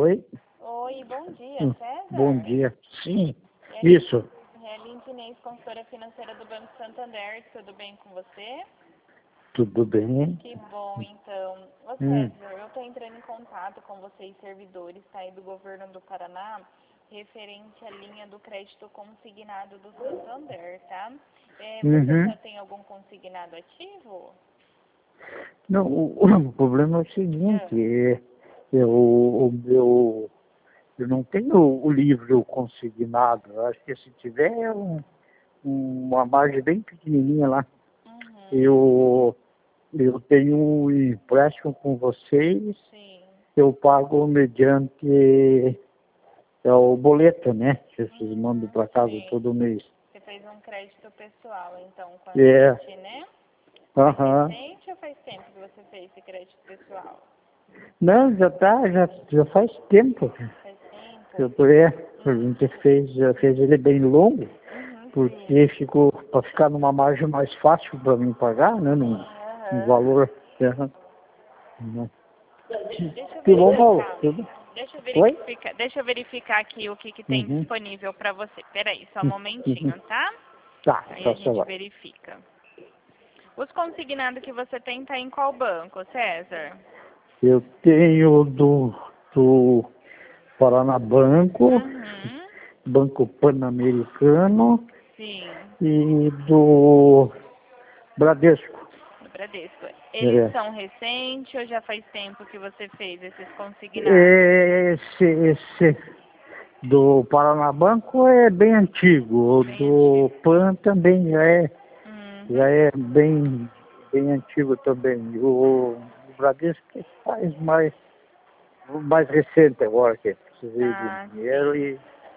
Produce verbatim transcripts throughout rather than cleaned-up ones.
Oi? Oi, bom dia, Hum, César? Bom dia. Sim, É, isso. é Lintinês, consultora financeira do Banco Santander, tudo bem com você? Tudo bem? Que bom, então. Ô Hum. César, eu estou entrando em contato com vocês, servidores, tá, aí do governo do Paraná, referente à linha do crédito consignado do Santander, tá? É, você Uhum. já tem algum consignado ativo? Não, o, o problema é o Ah, seguinte, é, eu, o meu, eu não tenho o livro consignado. Eu acho que se tiver é um, uma margem bem pequenininha lá. uhum, Eu, eu tenho um empréstimo com vocês, sim. eu pago mediante é o boleto, né? Que vocês mandam Uhum, para casa sim. todo mês. Você fez um crédito pessoal, então, com a É, gente, né? Foi aham. recente ou faz tempo que você fez esse crédito pessoal? Não, já tá, já, já faz tempo Faz que tempo? eu tô, é, a Hum, gente fez, já fez ele bem longo, uhum, sim. porque ficou, para ficar numa margem mais fácil para mim pagar, né, num, Sim, num aham. valor, aham, né. Deixa eu Que bom, Paulo, verificar. tudo? Deixa eu Oi? verificar, deixa eu verificar aqui o que, que tem Uhum, disponível para você. Peraí, só um uhum, uhum. momentinho, tá? Tá, Aí a tá, gente celular. verifica. Os consignados que você tem tá em qual banco, César? Eu tenho do, do Paraná Banco, Uhum, Banco Pan-Americano sim. e do Bradesco. Do Bradesco. Eles É. são recentes ou já faz tempo que você fez esses consignados? Esse, esse do Paraná Banco é bem antigo, o Bem antigo. do Pan também já é, já Uhum. é bem, bem antigo também. O, o Bradesco que faz mais, mais recente agora, que precisei de Ah, dinheiro sim. e.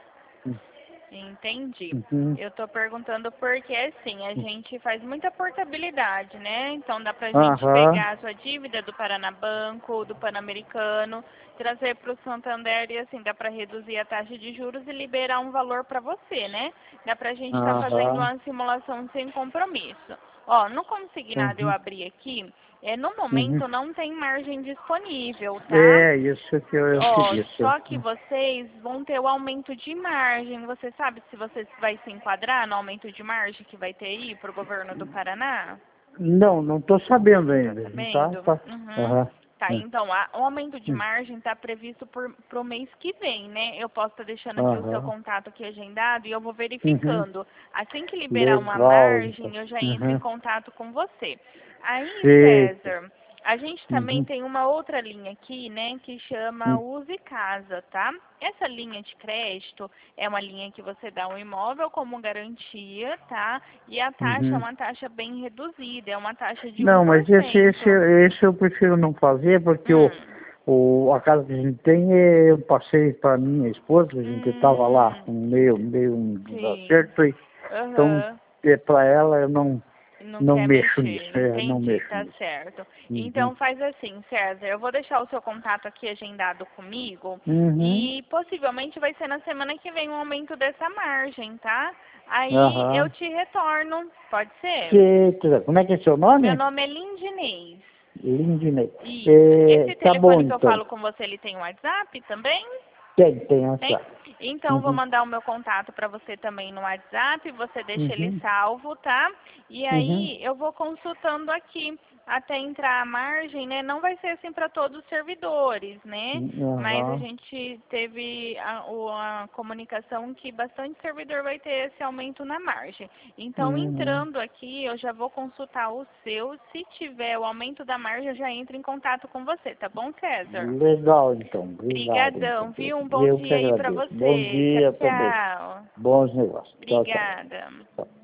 Entendi. Uhum, Eu tô perguntando porque, assim, a gente faz muita portabilidade, né? Então dá pra gente aham, pegar a sua dívida do Paraná Banco, do Pan-Americano, trazer para o Santander e, assim, dá pra reduzir a taxa de juros e liberar um valor pra você, né? Dá pra gente estar fazendo aham, uma simulação sem compromisso. Ó, no consignado eu uhum, abri aqui, é, no uhum. momento não tem margem disponível, tá? É isso que eu, eu Ó, queria. só que vocês vão ter o aumento de margem. Você sabe se você vai se enquadrar no aumento de margem que vai ter aí para o governo do Paraná? Não, não estou sabendo Tá ainda. Tá, sabendo? tá. Uhum. Aham. Tá, é, então, a- o aumento de é, margem está previsto para o mês que vem, né? Eu posso estar deixando aqui o seu Aham. contato aqui agendado e eu vou Uhum. verificando. Assim que liberar uma Legal, então. margem, eu já entro em Uhum. contato com você. Aí, Feito. César, a gente também Uhum. tem uma outra linha aqui, né, que chama Uhum. Use Casa, tá? Essa linha de crédito é uma linha que você dá um imóvel como garantia, tá? E a taxa é Uhum. uma taxa bem reduzida, é uma taxa de um Não, por mas esse, esse, cento. esse eu prefiro não fazer porque o, Hum. o, a casa que a gente tem, eh, eu passei para minha esposa, a gente estava lá Hum. um meio, meio um Sim. desacerto, e, então Aham. é, para ela eu não, Não não quer mexo mexer, nisso, é, não entendi, mexo tá nisso. certo. Uhum. Então faz assim, César, eu vou deixar o seu contato aqui agendado comigo Uhum. e possivelmente vai ser na semana que vem um aumento dessa margem, tá? Aí eu Aham. te retorno, pode ser? Feito. Como é que é seu Meu nome? nome é Lindinês. Lindney. Isso. É, Esse tá bom telefone que eu então. falo com você, ele tem WhatsApp também? Tem, tem Tem? essa. Então, vou Uhum. mandar o meu contato para você também no WhatsApp, você deixa ele Uhum. salvo, tá? E Uhum. aí, eu vou consultando aqui até entrar a margem, né? Não vai ser assim para todos os servidores, né? Mas a Aham. gente teve a, o- a comunicação que bastante servidor vai ter esse aumento na margem. Então, Uhum. entrando aqui, eu já vou consultar o seu. Se tiver o aumento da margem, eu já entro em contato com você, tá bom, César? Legal então. Obrigado então. Obrigadão, viu? Um bom Eu que dia aí pra agradeço. Bom você. Tchau, dia também. tchau. Bons negócios. Tchau, tchau. Obrigada. Tchau.